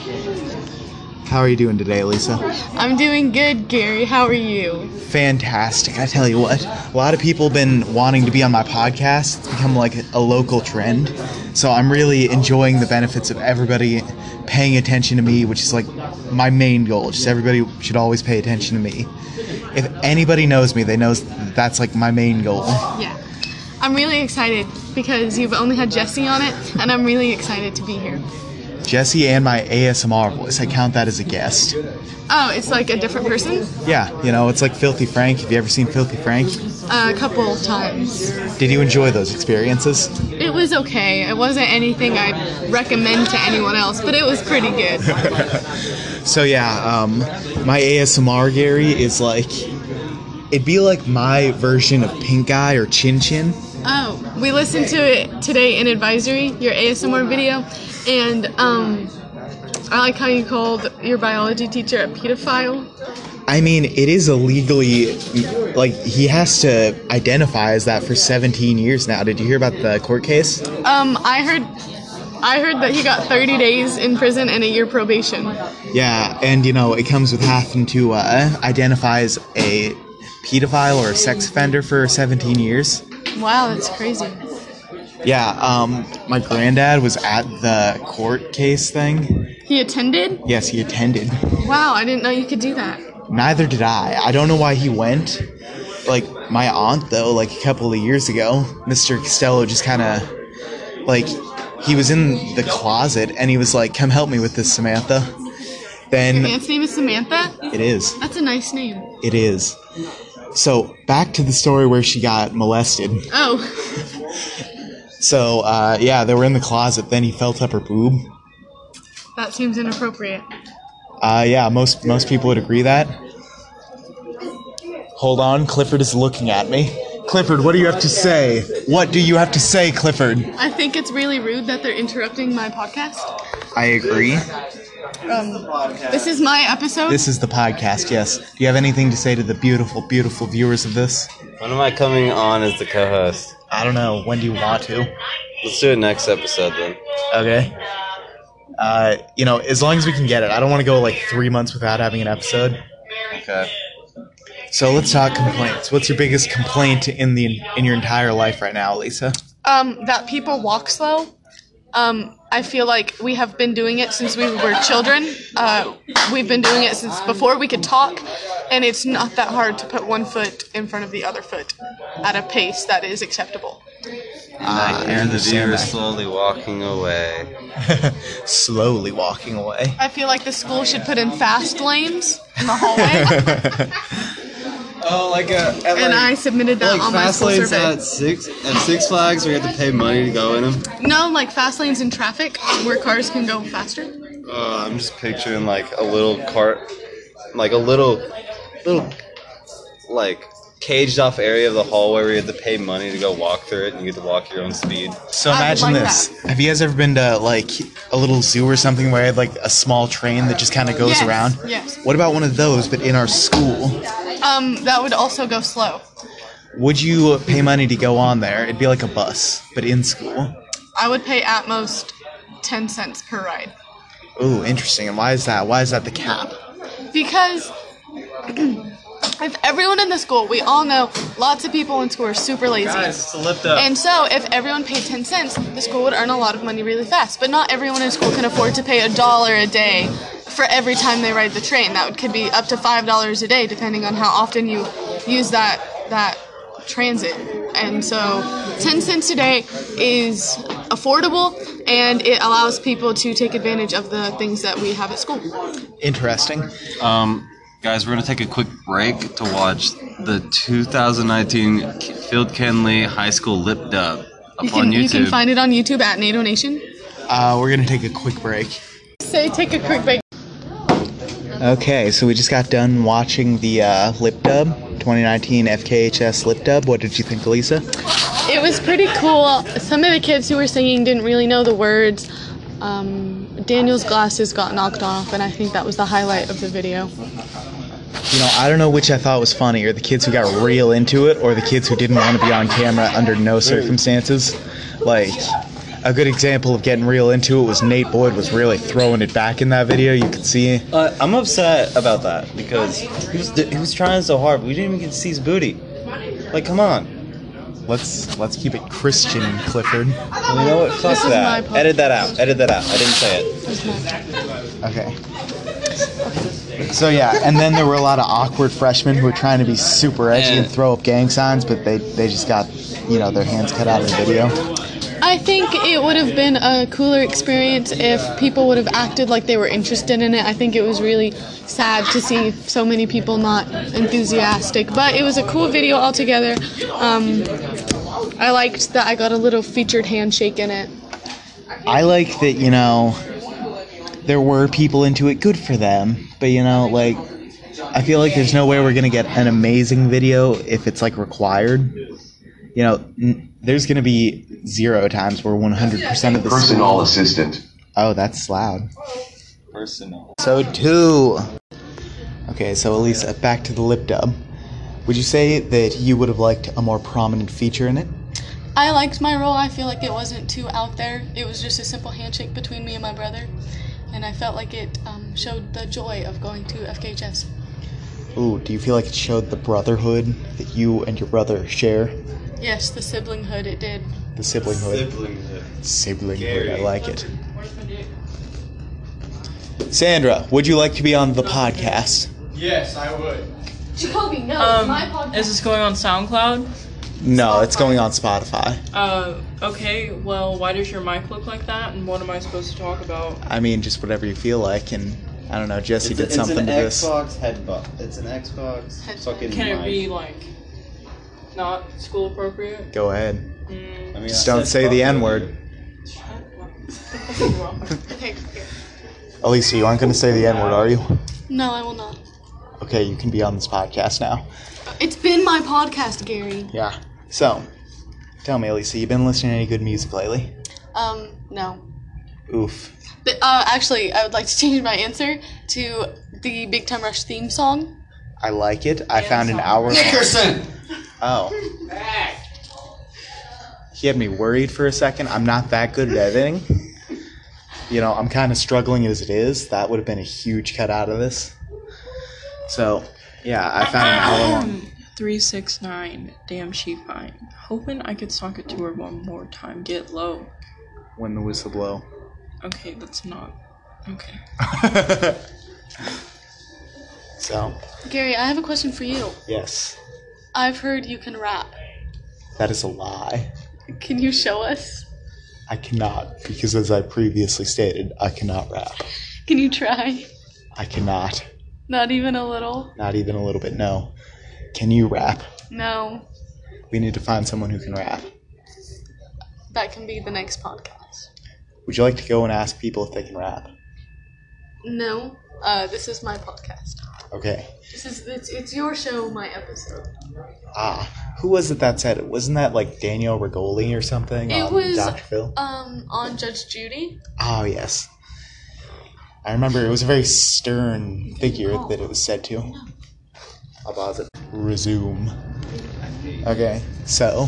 How are you doing today, Lisa? I'm doing good, Gary. How are you? Fantastic. I tell you what, a lot of people have been wanting to be on my podcast. It's become like a local trend. So I'm really enjoying the benefits of everybody paying attention to me, which is like my main goal. Just everybody should always pay attention to me. If anybody knows me, they know that's like my main goal. Yeah. I'm really excited because you've only had Jesse on it, and I'm really excited to be here. Jesse and my ASMR voice, I count that as a guest. Oh, it's like a different person? Yeah, you know, it's like Filthy Frank. Have you ever seen Filthy Frank? A couple of times. Did you enjoy those experiences? It was okay. It wasn't anything I'd recommend to anyone else, but it was pretty good. So yeah, my ASMR Gary is like, it'd be like my version of Pink Eye or Chin Chin. Oh, we listened to it today in Advisory, your ASMR video, and I like how you called your biology teacher a pedophile. I mean, it is illegally, like, he has to identify as that for 17 years now. Did you hear about the court case? I heard that he got 30 days in prison and a year probation. Yeah, and you know, it comes with having to identify as a pedophile or a sex offender for 17 years. Wow, that's crazy. Yeah, my granddad was at the court case thing. He attended? Yes, he attended. Wow, I didn't know you could do that. Neither did I. I don't know why he went. Like, my aunt, though, like a couple of years ago, Mr. Costello just kind of, like, he was in the closet, and he was like, come help me with this, Samantha. Then... Your aunt's name is Samantha? It is. That's a nice name. It is. So, back to the story where she got molested. Oh. So, yeah, they were in the closet, then he felt up her boob. That seems inappropriate. Yeah, most people would agree that. Hold on, Clifford is looking at me. Clifford, what do you have to say? What do you have to say, Clifford? I think it's really rude that they're interrupting my podcast. I agree. This is my episode. This is the podcast, yes. Do you have anything to say to the beautiful, beautiful viewers of this? When am I coming on as the co-host? I don't know. When do you want to? Let's do it next episode then. Okay. You know, as long as we can get it. I don't want to go like 3 months without having an episode. Okay. So let's talk complaints. What's your biggest complaint in your entire life right now, Lisa? That people walk slow. I feel like we have been doing it since we were children. We've been doing it since before we could talk, and it's not that hard to put one foot in front of the other foot at a pace that is acceptable. I hear the viewers slowly walking away. Slowly walking away. I feel like the school should put in fast lanes in the hallway. Oh, And I submitted that on my fast school lanes survey. at Six Flags where you have to pay money to go in them. No, like fast lanes in traffic where cars can go faster. I'm just picturing like a little cart, like a little like caged off area of the hallway where you have to pay money to go walk through it, and you get to walk your own speed. So I would imagine like this. that. Have you guys ever been to like a little zoo or something where you have like a small train that just kind of goes Yes, around? yes. What about one of those, but in our school? That would also go slow. Would you pay money to go on there? It'd be like a bus, but in school. I would pay at most 10 cents per ride. Ooh, interesting. And why is that? Why is that the cap? Because if everyone in the school, we all know lots of people in school are super lazy. Guys, it's a lift up. And so if everyone paid 10 cents, the school would earn a lot of money really fast. But not everyone in school can afford to pay $1 a day for every time they ride the train. That could be up to $5 a day, depending on how often you use that transit. And so 10 cents a day is affordable, and it allows people to take advantage of the things that we have at school. Interesting. Guys, we're going to take a quick break to watch the 2019 Field Kenley High School lip dub up on YouTube. You can find it on YouTube at NATO Nation. We're going to take a quick break. Say, take a quick break. Okay, so we just got done watching the lip dub, 2019 FKHS lip dub. What did you think, Lisa? It was pretty cool. Some of the kids who were singing didn't really know the words. Daniel's glasses got knocked off, and I think that was the highlight of the video. You know, I don't know which I thought was funnier, the kids who got real into it or the kids who didn't want to be on camera under no circumstances. Like, a good example of getting real into it was Nate Boyd was really throwing it back in that video. You could see. I'm upset about that because he was trying so hard, but we didn't even get to see his booty. Like, come on. Let's keep it Christian, Clifford. Well, you know what? Fuck that. Edit that out. Edit that out. I didn't say it. Okay. So yeah, and then there were a lot of awkward freshmen who were trying to be super edgy and throw up gang signs, but they just got, their hands cut out of the video. I think it would have been a cooler experience if people would have acted like they were interested in it. I think it was really sad to see so many people not enthusiastic, but it was a cool video altogether. I liked that I got a little featured handshake in it. I like that, there were people into it, good for them, but I feel like there's no way we're gonna get an amazing video if it's required. There's gonna be 0 times where 100% of the Personal assistant. Oh, that's loud. Personal. So 2. Okay, so Elisa, back to the lip dub. Would you say that you would have liked a more prominent feature in it? I liked my role. I feel like it wasn't too out there. It was just a simple handshake between me and my brother, and I felt like it showed the joy of going to FKHS. Ooh, do you feel like it showed the brotherhood that you and your brother share? Yes, the siblinghood, it did. The siblinghood. Siblinghood, I like it. Sandra, would you like to be on the podcast? Yes, I would. Jacoby, no, my podcast. Is this going on SoundCloud? No, it's going on Spotify. Okay, well, why does your mic look like that, and what am I supposed to talk about? I mean, just whatever you feel like, and I don't know, Jesse did something to this. It's an Xbox fucking Can it mic. be, not school appropriate? Go ahead. I mean, Just don't say the N-word. Okay, here. Elisa, you aren't going to say the N-word, are you? No, I will not. Okay, you can be on this podcast now. It's been my podcast, Gary. Yeah. So, tell me, Elisa, you been listening to any good music lately? No. Oof. But, actually, I would like to change my answer to the Big Time Rush theme song. I like it. I found an hour. Nickerson! Oh. He had me worried for a second. I'm not that good at editing. I'm kind of struggling as it is. That would have been a huge cut out of this. So, yeah, I found an hour long. 369, damn she fine. Hoping I could sock it to her one more time. Get low. When the whistle blow. Okay, that's not. Okay. So, Gary, I have a question for you. yes, I've heard you can rap. that is a lie. Can you show us? I cannot, because as I previously stated, I cannot rap. Can you try? I cannot. Not even a little? Not even a little bit, no. Can you rap? No. We need to find someone who can rap. That can be the next podcast. Would you like to go and ask people if they can rap? No. This is my podcast. Okay. It's your show, my episode. Who was it that said it? Wasn't that Daniel Rigoli or something It on was Dr. Phil? On Judge Judy. Oh, yes. I remember it was a very stern figure that it was said to. I'll pause it. Resume. Okay, so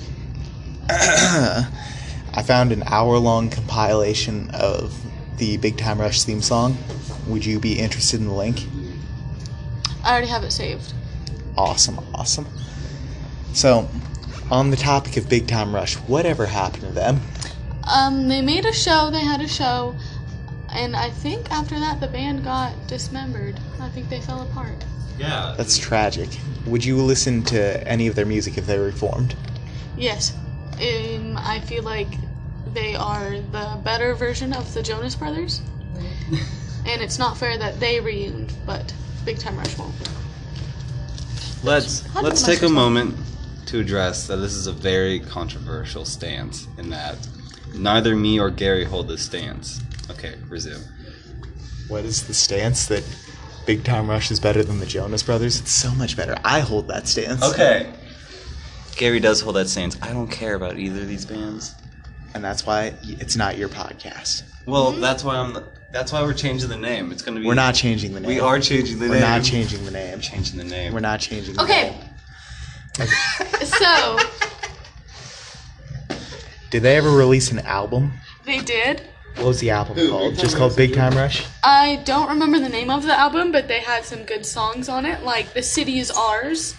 I found an hour-long compilation of the Big Time Rush theme song. Would you be interested in the link? I already have it saved. Awesome. So, on the topic of Big Time Rush, whatever happened to them? They made a show, they had a show, and I think after that the band got dismembered. I think they fell apart. Yeah. That's tragic. Would you listen to any of their music if they reformed? Yes. I feel like they are the better version of the Jonas Brothers. And it's not fair that they reunited, but Big Time Rush won't. Let's How did take a Rush moment to address that this is a very controversial stance in that neither me or Gary hold this stance. Okay, resume. What is the stance that Big Time Rush is better than the Jonas Brothers? It's so much better. I hold that stance. Okay. Gary does hold that stance. I don't care about either of these bands. And that's why it's not your podcast. Well, that's why we're changing the name. It's going to be. We're not changing the name. We are changing the name. We're not changing the name. Changing the name. We're not changing the Okay. name. So, Did they ever release an album? They did. What was the album called? Just called Big Time Rush? I don't remember the name of the album, but they had some good songs on it, like The City Is Ours.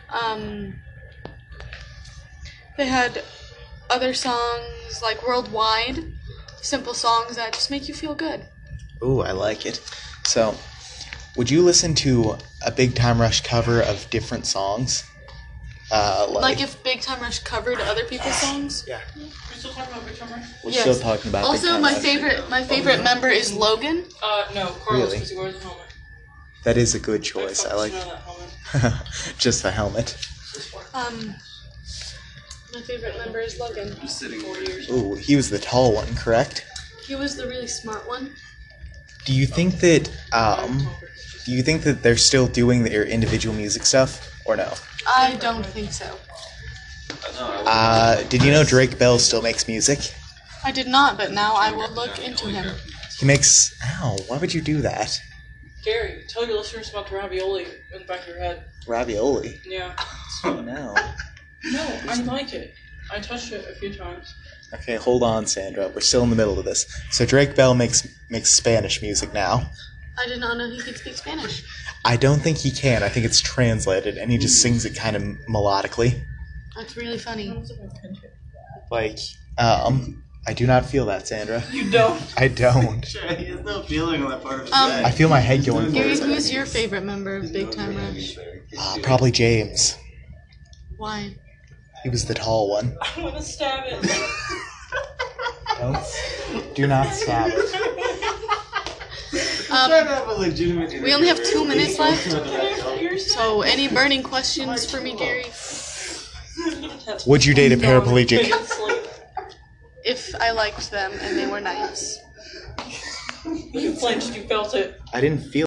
They had other songs like Worldwide, simple songs that just make you feel good. Ooh, I like it. So, would you listen to a Big Time Rush cover of different songs? Like if Big Time Rush covered other people's songs? Yeah. We're still talking about Big Time Rush? We're Yes. still talking about Big Also, Time my Rush. favorite member is Logan. No, Carlos, Really? because he wears a helmet. That is a good choice. I like That helmet. just the helmet. My favorite member is Logan. Just sitting 4 years. Ooh, he was the tall one, correct? He was the really smart one. Do you think that they're still doing their individual music stuff or no? I don't think so. Did you know Drake Bell still makes music? I did not, but now I will look into him. He makes. Ow! Why would you do that? Gary, tell your listeners about the ravioli in the back of your head. Ravioli. Yeah. Oh no. No, I like it. I touched it a few times. Okay, hold on, Sandra. We're still in the middle of this. So Drake Bell makes Spanish music now. I did not know he could speak Spanish. I don't think he can. I think it's translated, and he just sings it kind of melodically. That's really funny. Like, I do not feel that, Sandra. You don't. I don't. He has no feeling on that part of his I feel my head going Gary, forward. who's your favorite member of Big Time Rush? Probably James. Why? He was the tall one. I want to stab it. Do not stab it. We only have 2 minutes left. So, any burning questions for me, Gary? Would you date a paraplegic? If I liked them and they were nice. You flinched, you felt it. I didn't feel